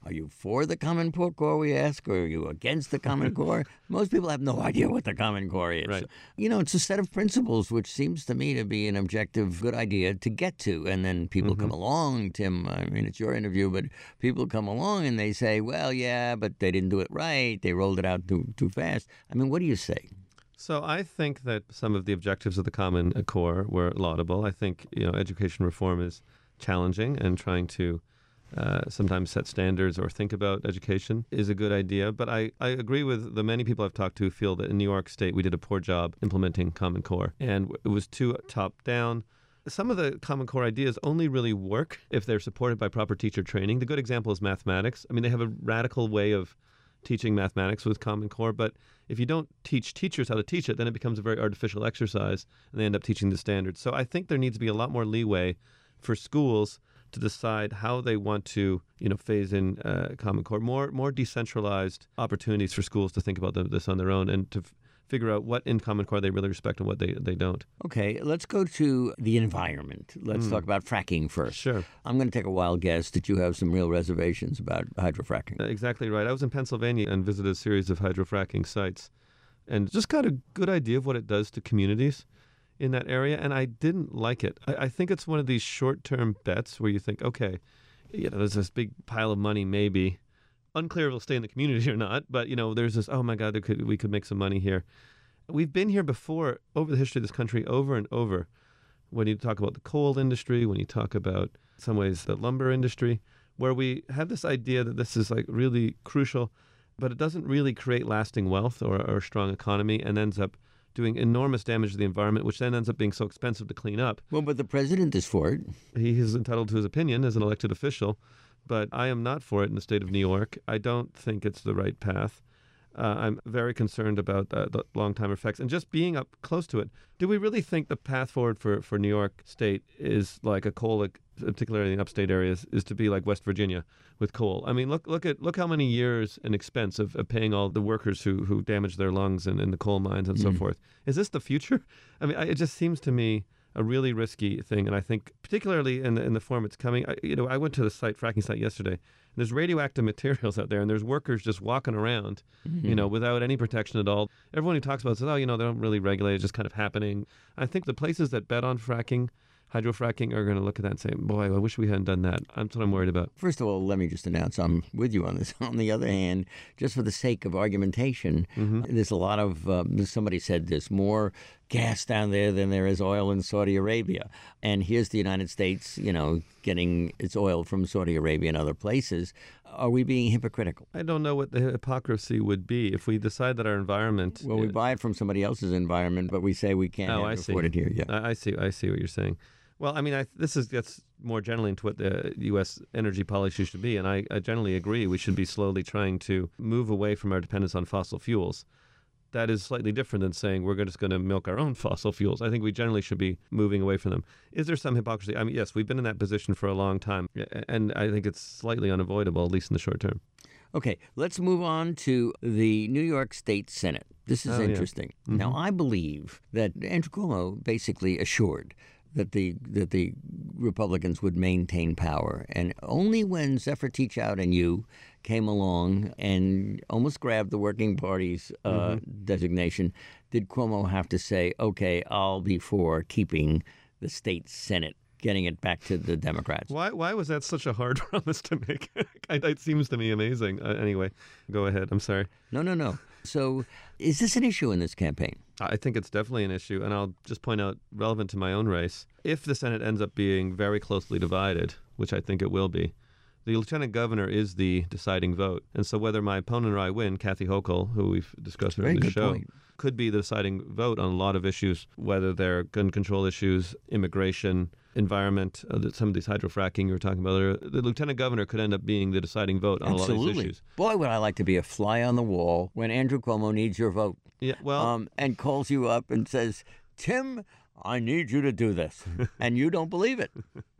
Are you for the Common Core, we ask, or are you against the Common Core? Most people have no idea what the Common Core is. Right. You know, it's a set of principles which seems to me to be an objective good idea to get to. And then people Mm-hmm. come along, Tim, I mean, it's your interview, but people come along and they say, well, yeah, but they didn't do it right. They rolled it out too, too fast. I mean, what do you say? So I think that some of the objectives of the Common Core were laudable. I think, you know, education reform is challenging, and trying to uh, sometimes set standards or think about education is a good idea. But I, I agree with the many people I've talked to who feel that in New York State we did a poor job implementing Common Core, and it was too top-down. Some of the Common Core ideas only really work if they're supported by proper teacher training. The good example is mathematics. I mean, they have a radical way of teaching mathematics with Common Core, but if you don't teach teachers how to teach it, then it becomes a very artificial exercise, and they end up teaching the standards. So I think there needs to be a lot more leeway for schools to decide how they want to, you know, phase in uh, Common Core. More, more decentralized opportunities for schools to think about the, this on their own, and to f- figure out what in Common Core they really respect and what they, they don't. Okay, let's go to the environment. Let's Mm. talk about fracking first. Sure. I'm going to take a wild guess that you have some real reservations about hydrofracking. Uh, Exactly right. I was in Pennsylvania and visited a series of hydrofracking sites, and just got a good idea of what it does to communities in that area, and I didn't like it. I, I think it's one of these short-term bets where you think, okay, you know, there's this big pile of money, maybe. Unclear if it'll stay in the community or not, but, you know, there's this, oh my God, there could, we could make some money here. We've been here before, over the history of this country, over and over. When you talk about the coal industry, when you talk about, in some ways, the lumber industry, where we have this idea that this is like really crucial, but it doesn't really create lasting wealth or, or a strong economy, and ends up doing enormous damage to the environment, which then ends up being so expensive to clean up. Well, but the president is for it. He is entitled to his opinion as an elected official, but I am not for it in the state of New York. I don't think it's the right path. Uh, I'm very concerned about uh, the long-time effects and just being up close to it. Do we really think the path forward for, for New York State is like a coal, like, particularly in the upstate areas, is to be like West Virginia with coal? I mean, look look at look how many years and expense of, of paying all the workers who who damage their lungs in, in the coal mines and mm. so forth. Is this the future? I mean, I, it just seems to me a really risky thing, and I think particularly in the, in the form it's coming. I, you know, I went to the site, fracking site yesterday. And there's radioactive materials out there, and there's workers just walking around, mm-hmm. you know, without any protection at all. Everyone who talks about it says, oh, you know, they don't really regulate, it's just kind of happening. I think the places that bet on fracking, hydrofracking, are going to look at that and say, boy, I wish we hadn't done that. That's what I'm worried about. First of all, let me just announce I'm with you on this. On the other hand, just for the sake of argumentation, mm-hmm. there's a lot of, um, somebody said there's more gas down there than there is oil in Saudi Arabia. And here's the United States, you know, getting its oil from Saudi Arabia and other places. Are we being hypocritical? I don't know what the hypocrisy would be if we decide that our environment... Well, we buy it from somebody else's environment, but we say we can't oh, I afford see. it here. Yeah, I, I see. I see what you're saying. Well, I mean, I, this is gets more generally into what the U S energy policy should be, and I, I generally agree we should be slowly trying to move away from our dependence on fossil fuels. That is slightly different than saying we're just going to milk our own fossil fuels. I think we generally should be moving away from them. Is there some hypocrisy? I mean, yes, we've been in that position for a long time, and I think it's slightly unavoidable, at least in the short term. Okay, let's move on to the New York State Senate. This is oh, interesting. Yeah. Mm-hmm. Now, I believe that Andrew Cuomo basically assured that the that the Republicans would maintain power. And only when Zephyr Teachout and you came along and almost grabbed the working party's uh, mm-hmm. designation did Cuomo have to say, okay, I'll be for keeping the state Senate, getting it back to the Democrats. Why Why was that such a hard promise to make? It seems to me amazing. Uh, anyway, go ahead. I'm sorry. No, no, no. So is this an issue in this campaign? I think it's definitely an issue, and I'll just point out, relevant to my own race, if the Senate ends up being very closely divided, which I think it will be, the lieutenant governor is the deciding vote. And so whether my opponent or I win, Kathy Hochul, who we've discussed in the show, point. could be the deciding vote on a lot of issues, whether they're gun control issues, immigration, environment, uh, some of these hydrofracking you were talking about earlier. The lieutenant governor could end up being the deciding vote on Absolutely. a lot of these issues. Boy, would I like to be a fly on the wall when Andrew Cuomo needs your vote. Yeah, well, um, and calls you up and says, Tim, I need you to do this. And you don't believe it.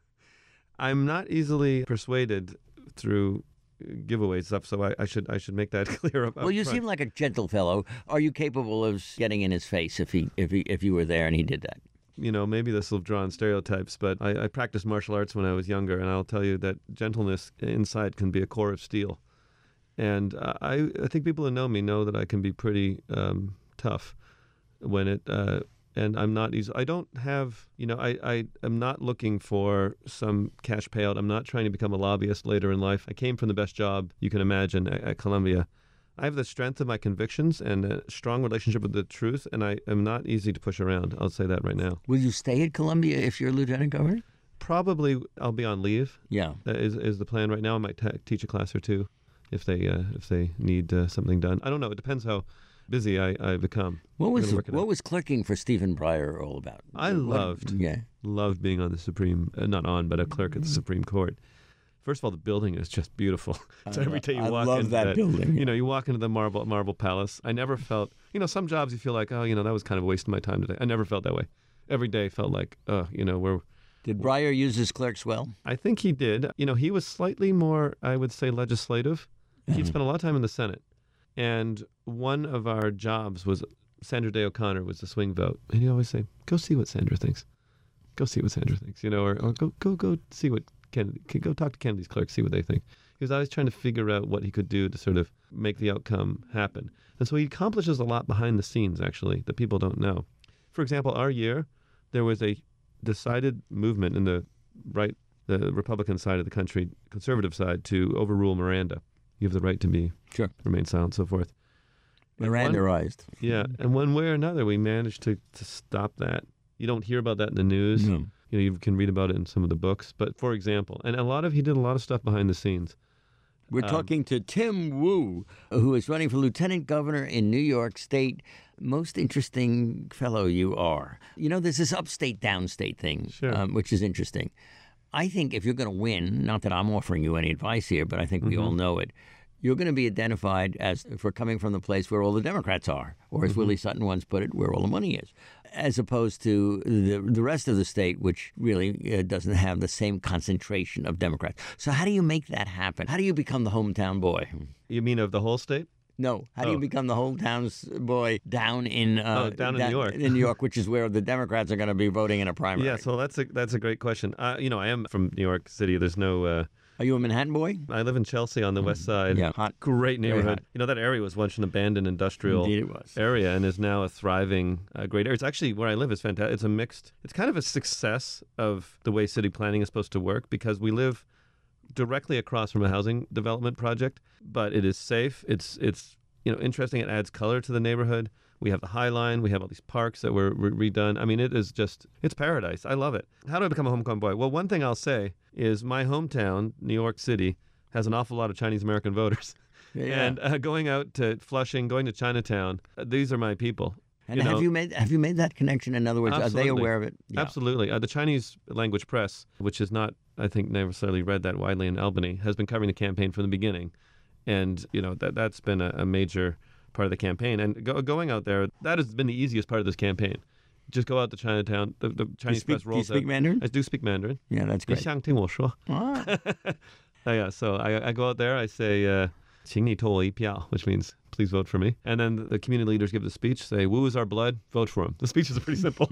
I'm not easily persuaded through giveaway stuff, so I, I should I should make that clear. Up, well, you up front. seem like a gentle fellow. Are you capable of getting in his face if he if he if you were there and he did that? you know, maybe this will draw on stereotypes, but I, I practiced martial arts when I was younger, and I'll tell you that gentleness inside can be a core of steel. And uh, I, I think people who know me know that I can be pretty um, tough when it, uh, and I'm not easy. I don't have, you know, I, I am not looking for some cash payout. I'm not trying to become a lobbyist later in life. I came from the best job you can imagine at, at Columbia. I have the strength of my convictions and a strong relationship with the truth, and I am not easy to push around. I'll say that right now. Will you stay at Columbia if you're lieutenant governor? Probably I'll be on leave. Yeah. That is, is the plan right now. I might t- teach a class or two if they uh, if they need uh, something done. I don't know. It depends how busy I, I become. What was what out. was clerking for Stephen Breyer all about? I what, loved yeah. loved being on the Supreme, uh, not on, but a clerk at the Supreme Court. First of all, the building is just beautiful. So every day you I walk love into that, that building. You know, you walk into the marble marble palace. I never felt, you know, some jobs you feel like, oh, you know, that was kind of a waste of my time today. I never felt that way. Every day felt like, oh, you know, we're. Did Breyer use his clerks well? I think he did. You know, he was slightly more, I would say, legislative. He'd spent a lot of time in the Senate. And one of our jobs was Sandra Day O'Connor was the swing vote. And he'd always say, go see what Sandra thinks. Go see what Sandra thinks, you know, or, or go go go see what Kennedy, go talk to Kennedy's clerks, see what they think. He was always trying to figure out what he could do to sort of make the outcome happen. And so he accomplishes a lot behind the scenes, actually, that people don't know. For example, our year, there was a decided movement in the right, the Republican side of the country, conservative side, to overrule Miranda. You have the right to be, sure, remain silent, so forth. Mirandaized. Yeah, and one way or another, we managed to, to stop that. You don't hear about that in the news. No. You know, you can read about it in some of the books. But for example, and a lot of he did a lot of stuff behind the scenes. We're um, talking to Tim Wu, who is running for lieutenant governor in New York State. Most interesting fellow you are. You know, there's this upstate, downstate thing, Sure. um, which is interesting. I think if you're going to win, not that I'm offering you any advice here, but I think we Mm-hmm. all know it, you're going to be identified as if we're coming from the place where all the Democrats are, or as Mm-hmm. Willie Sutton once put it, where all the money is, as opposed to the the rest of the state, which really uh, doesn't have the same concentration of Democrats. So how do you make that happen? How do you become the hometown boy? You mean of the whole state? No. How do you Oh. become the hometown's boy down in uh, Oh, down in New York. in New York, which is where the Democrats are going to be voting in a primary? Yeah, so that's a that's a great question. Uh, you know, I am from New York City. There's no. Uh, Are you a Manhattan boy? I live in Chelsea on the west side. Yeah, hot. Great Very neighborhood. hot. You know, that area was once an abandoned industrial Indeed it was. area and is now a thriving, uh, great area. It's actually where I live is fantastic. It's a mixed. It's kind of a success of the way city planning is supposed to work because we live directly across from a housing development project, but it is safe. It's it's you know interesting. It adds color to the neighborhood. We have the High Line. We have all these parks that were re- redone. I mean, it is just, it's paradise. I love it. How do I become a hometown boy? Well, one thing I'll say is my hometown, New York City, has an awful lot of Chinese American voters. Yeah. And uh, going out to Flushing, going to Chinatown, uh, these are my people. And you have know, you made have you made that connection? In other words, are they Absolutely. aware of it? Yeah. Absolutely. Uh, the Chinese language press, which is not, I think, necessarily read that widely in Albany, has been covering the campaign from the beginning. And, you know, that, that's been a, a major part of the campaign. And go, going out there, that has been the easiest part of this campaign. Just go out to Chinatown. The, the Chinese speak- press do you rolls speak out. Mandarin? I do speak Mandarin. Yeah, that's great. 你想听我说? Ah. Uh, yeah, so I, I go out there, I say, uh, 请你投我一票, which means please vote for me. And then the community leaders give the speech, say, Wu is our blood, vote for him. The speeches are pretty simple.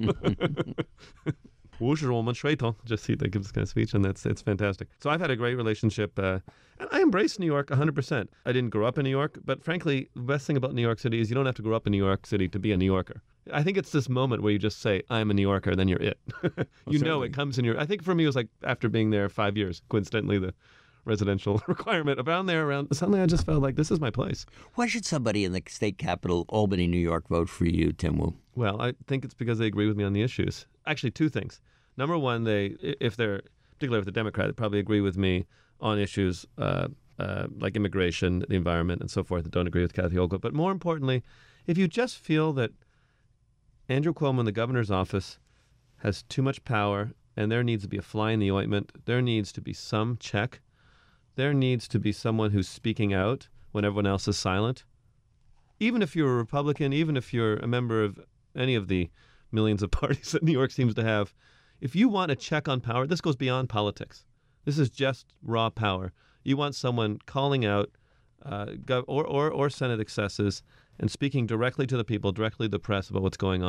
Wu是我们血统. Just see, they give this kind of speech, and that's it's fantastic. So I've had a great relationship, uh, and I embrace New York one hundred percent. I didn't grow up in New York, but frankly, the best thing about New York City is you don't have to grow up in New York City to be a New Yorker. I think it's this moment where you just say, I'm a New Yorker, then you're it. you know certainly. it comes in your... I think for me, it was like after being there five years, coincidentally, the residential requirement. Around there, around suddenly I just felt like this is my place. Why should somebody in the state capital, Albany, New York, vote for you, Tim Wu? Well, I think it's because they agree with me on the issues. Actually, two things. Number one, they, if they're, particularly if they're Democrat, they probably agree with me on issues uh, uh, like immigration, the environment, and so forth that don't agree with Kathy Hochul. But more importantly, if you just feel that Andrew Cuomo in the governor's office has too much power and there needs to be a fly in the ointment, there needs to be some check, there needs to be someone who's speaking out when everyone else is silent. Even if you're a Republican, even if you're a member of any of the millions of parties that New York seems to have, if you want a check on power, this goes beyond politics. This is just raw power. You want someone calling out uh, gov- or, or, or Senate excesses and speaking directly to the people, directly to the press about what's going on.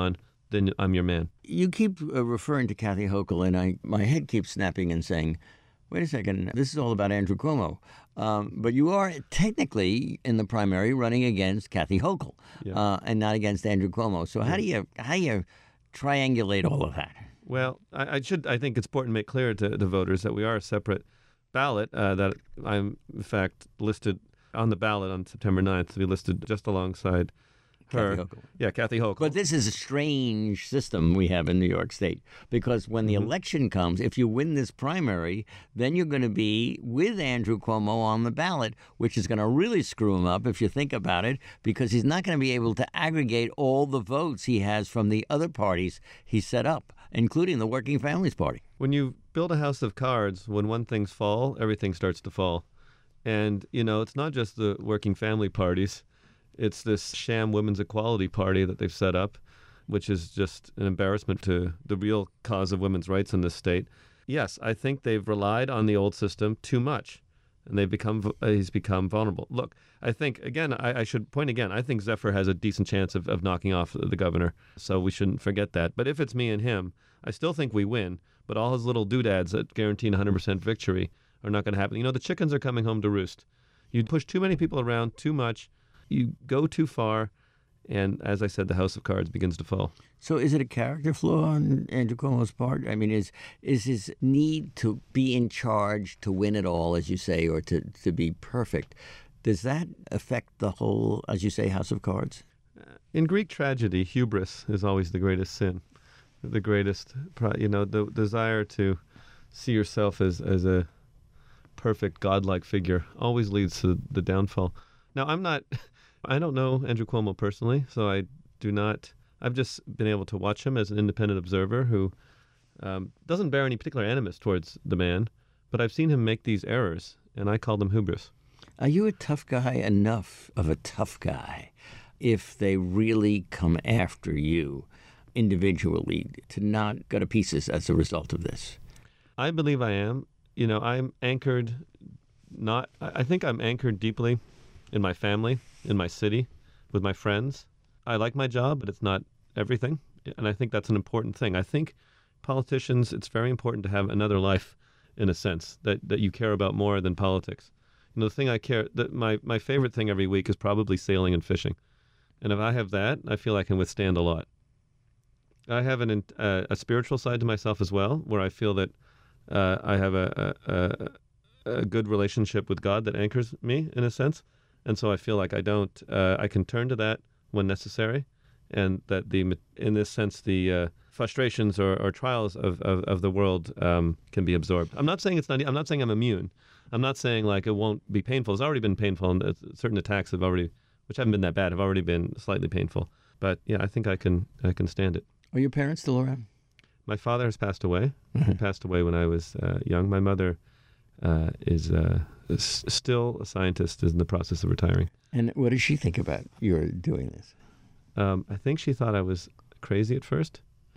then I'm your man. You keep uh, referring to Kathy Hochul, and I my head keeps snapping and saying, wait a second, this is all about Andrew Cuomo. Um, but you are technically in the primary running against Kathy Hochul Yeah. uh, and not against Andrew Cuomo. So how do you how do you triangulate all of that? Well, I, I should. I think it's important to make clear to the voters that we are a separate ballot. Uh, that I'm, in fact, listed on the ballot on September ninth to be listed just alongside her. Kathy Hochul. Yeah, Kathy Hochul. But this is a strange system we have in New York State, because when the Mhm. election comes, if you win this primary, then you're going to be with Andrew Cuomo on the ballot, which is going to really screw him up if you think about it, because he's not going to be able to aggregate all the votes he has from the other parties he set up, including the Working Families Party. When you build a house of cards, when one thing's fall, everything starts to fall. And, you know, it's not just the working family parties. It's this sham women's equality party that they've set up, which is just an embarrassment to the real cause of women's rights in this state. Yes, I think they've relied on the old system too much, and they've become uh, he's become vulnerable. Look, I think, again, I, I should point again, I think Zephyr has a decent chance of, of knocking off the governor, so we shouldn't forget that. But if it's me and him, I still think we win, but all his little doodads that guarantee one hundred percent victory are not going to happen. You know, the chickens are coming home to roost. You push too many people around too much, you go too far, and as I said, the house of cards begins to fall. So is it a character flaw on Andrew Cuomo's part? I mean, is is his need to be in charge, to win it all, as you say, or to, to be perfect, does that affect the whole, as you say, house of cards? In Greek tragedy, hubris is always the greatest sin. The greatest, pro- you know, the desire to see yourself as, as a perfect, godlike figure always leads to the downfall. Now, I'm not... I don't know Andrew Cuomo personally, so I do not. I've just been able to watch him as an independent observer who um, doesn't bear any particular animus towards the man, but I've seen him make these errors, and I call them hubris. Are you a tough guy enough of a tough guy if they really come after you individually to not go to pieces as a result of this? I believe I am. You know, I'm anchored, not, I I think I'm anchored deeply in my family, in my city, with my friends. I like my job, but it's not everything. And I think that's an important thing. I think politicians, it's very important to have another life, in a sense, that, that you care about more than politics. You know, the thing I care, that my, my favorite thing every week is probably sailing and fishing. And if I have that, I feel I can withstand a lot. I have an, uh, a spiritual side to myself as well, where I feel that uh, I have a, a, a, a good relationship with God that anchors me, in a sense. And so I feel like I don't, uh, I can turn to that when necessary, and that the, in this sense, the uh, frustrations or, or trials of, of, of the world um, can be absorbed. I'm not saying it's not, I'm not saying I'm immune. I'm not saying like it won't be painful. It's already been painful, and certain attacks have already, which haven't been that bad, have already been slightly painful. But yeah, I think I can, I can stand it. Are your parents still around? My father has passed away. He passed away when I was uh, young. My mother uh, is... Uh, is still a scientist, is in the process of retiring. And what does she think about your doing this? Um, I think she thought I was crazy at first,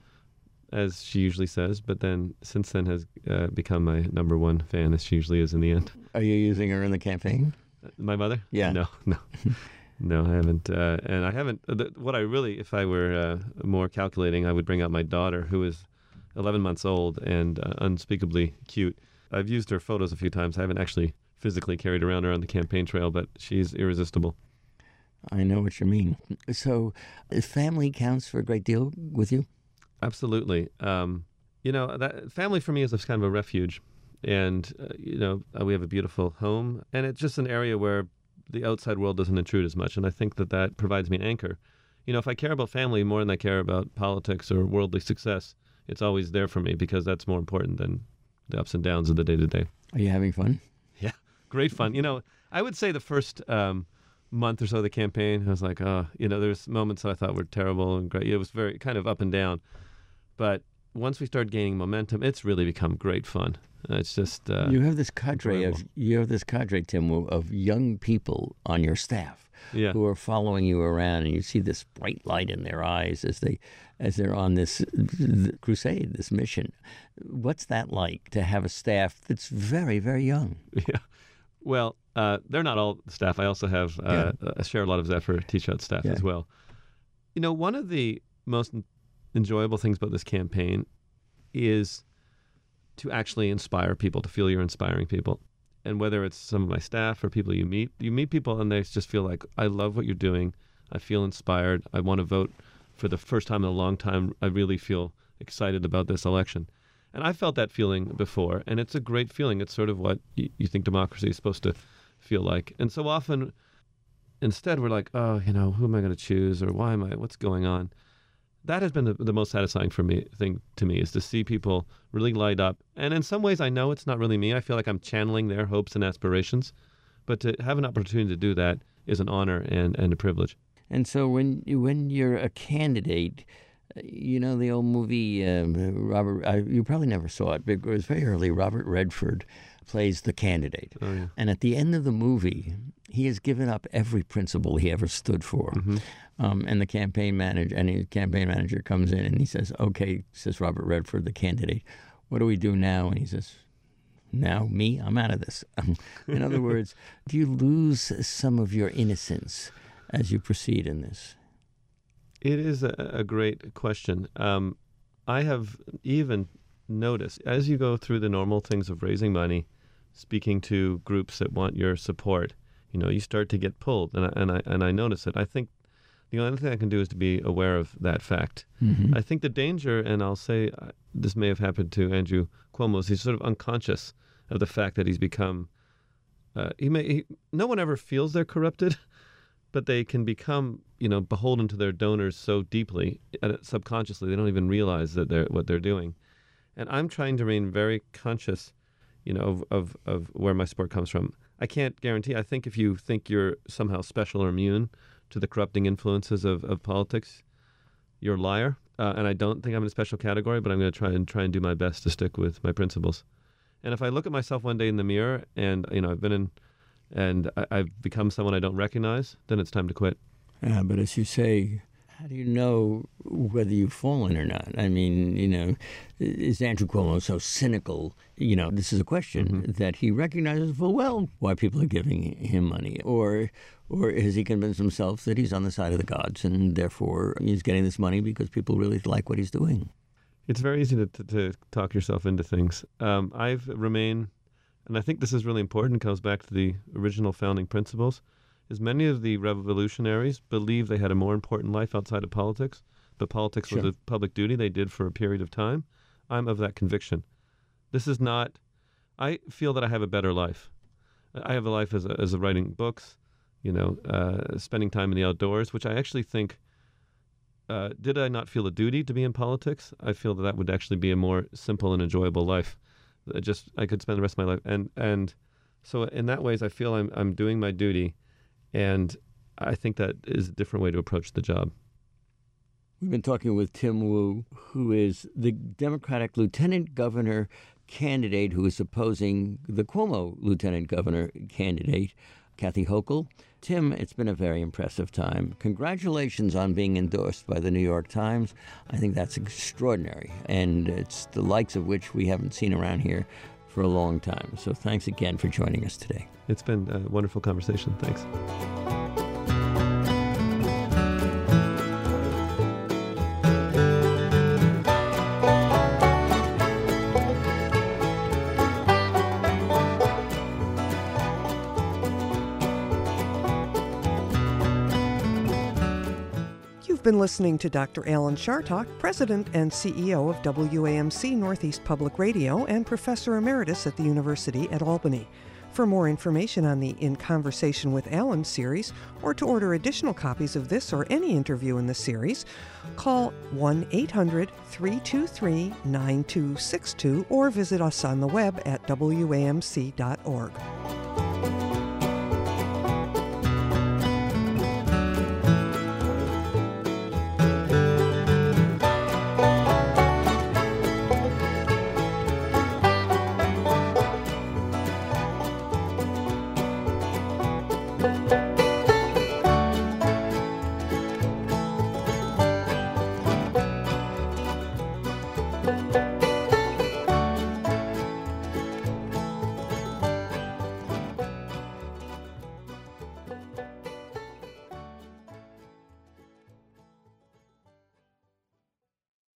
as she usually says, but then since then has uh, become my number one fan, as she usually is in the end. Are you using her in the campaign? Uh, my mother? Yeah. No, no. No, I haven't. Uh, and I haven't. Uh, the, what I really, if I were uh, more calculating, I would bring out my daughter, who is eleven months old and uh, unspeakably cute. I've used her photos a few times. I haven't actually physically carried around her on the campaign trail, but she's irresistible. I know what you mean. So uh, family counts for a great deal with you? Absolutely. Um, you know, that family for me is a kind of a refuge. And, uh, you know, uh, we have a beautiful home, and it's just an area where the outside world doesn't intrude as much. And I think that that provides me an anchor. You know, if I care about family more than I care about politics or worldly success, it's always there for me, because that's more important than the ups and downs of the day-to-day. Are you having fun? Yeah, great fun. You know, I would say the first um, month or so of the campaign, I was like, oh, you know, there's moments that I thought were terrible and great. It was very kind of up and down. But once we started gaining momentum, it's really become great fun. Uh, it's just uh, you have this cadre enjoyable. of you have this cadre, Tim, of young people on your staff yeah. who are following you around, and you see this bright light in their eyes as they as they're on this crusade, this mission. What's that like to have a staff that's very, very young? Yeah. Well, uh, they're not all the staff. I also have uh, Yeah. I share a lot of Zephyr Teachout staff Yeah. as well. You know, one of the most enjoyable things about this campaign is to actually inspire people, to feel you're inspiring people. And whether it's some of my staff or people you meet, you meet people and they just feel like, I love what you're doing. I feel inspired. I want to vote for the first time in a long time. I really feel excited about this election. And I felt that feeling before, and it's a great feeling. It's sort of what y- you think democracy is supposed to feel like. And so often, instead, we're like, oh, you know, who am I going to choose, or why am I, what's going on? That has been the, the most satisfying for me thing to me, is to see people really light up. And in some ways, I know it's not really me. I feel like I'm channeling their hopes and aspirations. But to have an opportunity to do that is an honor and, and a privilege. And so when you, when you're a candidate, you know the old movie, um, Robert, I, you probably never saw it, but it was very early. Robert Redford plays the candidate. Oh, yeah. And at the end of the movie, he has given up every principle he ever stood for. Mm-hmm. Um, and the campaign manager, and his campaign manager comes in and he says, okay, says Robert Redford, the candidate, what do we do now? And he says, now, me, I'm out of this. In other words, do you lose some of your innocence as you proceed in this? It is a, a great question. Um, I have even noticed, as you go through the normal things of raising money, speaking to groups that want your support, you know, you start to get pulled, and I, and I, and I notice it. I think the only thing I can do is to be aware of that fact. Mm-hmm. I think the danger, and I'll say uh, this may have happened to Andrew Cuomo, is he's sort of unconscious of the fact that he's become, uh, he may, he, no one ever feels they're corrupted, but they can become, you know, beholden to their donors so deeply, uh, subconsciously, they don't even realize that they're what they're doing. And I'm trying to remain very conscious, you know, of, of, of where my support comes from. I can't guarantee. I think if you think you're somehow special or immune to the corrupting influences of, of politics, you're a liar. Uh, and I don't think I'm in a special category, but I'm going to try and try and do my best to stick with my principles. And if I look at myself one day in the mirror and, you know, I've been in, and I, I've become someone I don't recognize, then it's time to quit. Yeah, but as you say, how do you know whether you've fallen or not? I mean, you know, is Andrew Cuomo so cynical? You know, this is a question mm-hmm. that he recognizes full well why people are giving him money. Or or has he convinced himself that he's on the side of the gods and therefore he's getting this money because people really like what he's doing? It's very easy to, to, to talk yourself into things. Um, I've remained, and I think this is really important, it comes back to the original founding principles, is many of the revolutionaries believed they had a more important life outside of politics, but politics Sure. was a public duty they did for a period of time. I'm of that conviction. This is not, I feel that I have a better life. I have a life as a, as a writing books, you know, uh, spending time in the outdoors, which I actually think, uh, did I not feel a duty to be in politics? I feel that that would actually be a more simple and enjoyable life. I just, I could spend the rest of my life. And, and so in that ways, I feel I'm, I'm doing my duty. And I think that is a different way to approach the job. We've been talking with Tim Wu, who is the Democratic lieutenant governor candidate who is opposing the Cuomo lieutenant governor candidate, Kathy Hochul. Tim, it's been a very impressive time. Congratulations on being endorsed by the New York Times. I think that's extraordinary, and it's the likes of which we haven't seen around here for a long time. So thanks again for joining us today. It's been a wonderful conversation. Thanks. Been listening to Doctor Alan Chartock, President and C E O of W A M C Northeast Public Radio and Professor Emeritus at the University at Albany. For more information on the In Conversation with Alan series, or to order additional copies of this or any interview in the series, call one eight hundred, three two three, nine two six two or visit us on the web at W A M C dot org. Thank you.